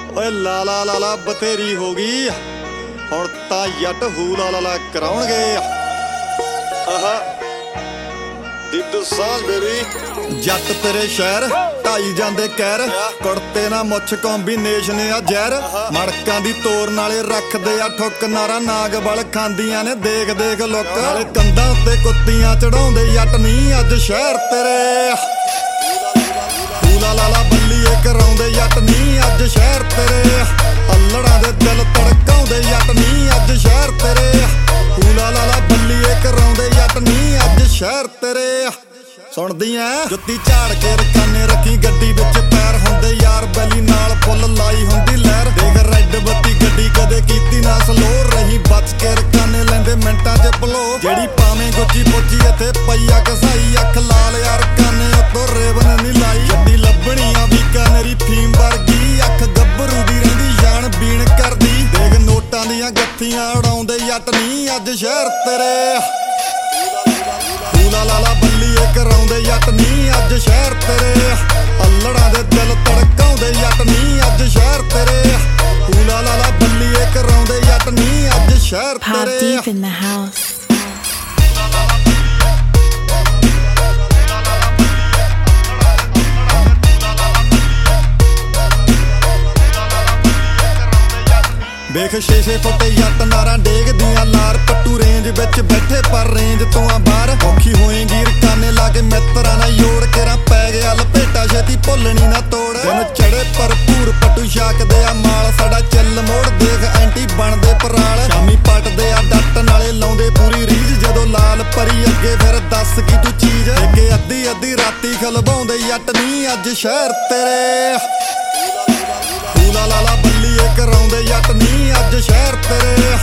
ਓਏ ਲਾਲਾ ਲਾਲਾ ਬਥੇਰੀ ਹੋ ਗਈ ਹੁਣ ਤਾਂ ਜੱਟ ਹੂ ਲਾਲਾ ਕਰਾਉਣਗੇ। ਆਹਾ ਦਿੱਦੂ ਸਾਂਝ ਬੇਬੀ ਜੱਟ ਤੇਰੇ ਸ਼ਹਿਰ ਢਾਈ ਜਾਂਦੇ ਕਹਿਰ ਕੁੜਤੇ ਨਾ ਮੁੱਛ ਕੰਬੀਨੇਸ਼ਨ ਆ ਜ਼ਹਿਰ ਮੜਕਾਂ ਦੀ ਤੋਰ ਨਾਲੇ ਰੱਖਦੇ ਆ ਠੁੱਕ ਨਾਰਾ ਨਾਗ ਬਲ ਖਾਂਦੀਆਂ ਨੇ ਦੇਖ ਦੇਖ ਲੁੱਕ ਨਾਲੇ ਕੰਧਾਂ ਉੱਤੇ ਕੁੱਤੀਆਂ ਚੜਾਉਂਦੇ ਜੱਟ ਨਹੀਂ ਅੱਜ ਸ਼ਹਿਰ ਤੇਰੇ ਲਾਲਾ ਬੱਲੀਏ ਕਰਾਉਂਦੇ ਜੱਟ ਨਹੀਂ ਅੱਜ ਸ਼ਹਿਰ ਤੇਰੇ ਅੱਲੜਾਂ ਦੇ ਦਿਲ ਧੜਕਾਉਂਦੇ ਜੱਟ ਨਹੀਂ ਅੱਜ ਸ਼ਹਿਰ ਤੇਰੇ ਲਾਲਾ ਬੱਲੀਏ ਕਰਾਉਂਦੇ ਜੱਟ ਨਹੀਂ ਅੱਜ ਸ਼ਹਿਰ ਤੇਰੇ ਸੁਣਦੀਆਂ ਜੁੱਤੀ ਝਾੜ ਕੇ ਰਕਾਨੇ ਰੱਖੀ ਗੱਡੀ ਵਿੱਚ ਪੈਰ ਹੁੰਦੇ ਯਾਰ ਬੈਲੀ ਨਾਲ ਫੁੱਲ ਲਾਈ ਹੁੰਦੀ ਲਹਿਰ ਦੇਖ ਰੈੱਡ ਬੱਤੀ ਗੱਡੀ ਕਦੇ ਕੀਤੀ ਨਾ ਸਲੋ ਰਹੀ ਬਚ ਕੇ ਰਕਾਨੇ ਲੈਂਦੇ ਮਿੰਟਾਂ 'ਚ ਭਲੋ ਜਿਹੜੀ ਪਾਵੇਂ ਗੁੱਜੀ ਪੁੱਜੀ ਇੱਥੇ ਪਈਆ ਕਸਾਈ ਅੱਖ ਲਾਲ ਯਾਰ ਕਾਨੇ ਉੱਤੋਂ ਰੇਵਨ ਨਹੀਂ ਲਾਈ ਗੱਡੀ ਲੱਭਣੀ ਆ ਬੀਕਾਨੇਰੀ ਫੀਮ ਵਰਗੀ ਅੱਖ ਗੱਭਰੂ ਦੀ ਰਹਿੰਦੀ ਜਾਨ ਬੀਣ ਕਰਦੀ ਦੇਖ ਨੋਟਾਂ ਦੀਆਂ ਗੱਥੀਆਂ ਉਡਾਉਂਦੇ ਜੱਟ ਨਹੀਂ ਅੱਜ ਸ਼ਹਿਰ ਤੇਰੇ ਲਾਲਾ ਬੱਲੀਏ ਕਰਾਉਂਦੇ ਜੱਟ ਨਹੀਂ ਅੱਜ ਸ਼ਹਿਰ ਤੇਰੇ ਅੱਲੜਾਂ ਦੇ ਦਿਲ ਧੜਕਾਉਂਦੇ ਜੱਟ ਨਹੀਂ ਅੱਜ ਸ਼ਹਿਰ ਤੇਰੇ ਲਾਲਾ ਬੱਲੀਏ ਕਰਾਉਂਦੇ ਜੱਟ ਨਹੀਂ ਅੱਜ ਸ਼ਹਿਰ ਤੇਰੇ ਵੇਖ 6-6 ਫੁੱਟ ਜੱਟ ਨਾਰਾਂ ਡੇਗਦੀਆਂ ਲਾਰ ਪੱਟੂ ਰੇਂਜ ਵਿੱਚ ਬੈਠੇ ਪਰ ਰੇਂਜ ਤੋਂ ਆ ਬਾਹਰ ਔਖੀ ਹੋਏਗੀ ਰਕਾਨੇ ਲਾ ਕੇ ਮਿੱਤਰਾਂ ਨਾਲ ਜੋੜ ਕੇ ਰਾਂ ਪੈ ਗਿਆ ਲਪੇਟਾ ਛੇਤੀ ਭੁੱਲਣੀ ਨਾ ਤੋੜ ਦਿਨ ਚੜੇ ਭਰਪੂਰ ਪੱਟੂ ਛਾਕਦੇ ਆ ਮਾਲ ਸਾਡਾ ਚੱਲ ਮੋੜ ਦੇਖ ਐਂਟੀ ਬਣਦੇ ਪਰਾਲ ਸ਼ਾਮੀ ਪੱਟਦੇ ਆ ਡੱਟ ਨਾਲੇ ਲਾਉਂਦੇ ਪੂਰੀ ਰੀਝ ਜਦੋਂ ਲਾਲ ਪਰੀ ਅੱਗੇ ਫਿਰ ਦੱਸ ਕੀ ਤੂੰ ਚੀਜ਼ ਅੱਗੇ ਅੱਧੀ ਅੱਧੀ ਰਾਤੀ ਖਲਵਾਉਂਦੇ ਜੱਟ ਨਹੀਂ ਅੱਜ ਸ਼ਹਿਰ ਤੇਰੇ ਲਾਲਾ ਬੱਲੀਏ ਕਰਾਉਂਦੇ ਜੱਟ ਨਹੀਂ ਅੱਜ ਸ਼ਹਿਰ ਤੇਰੇ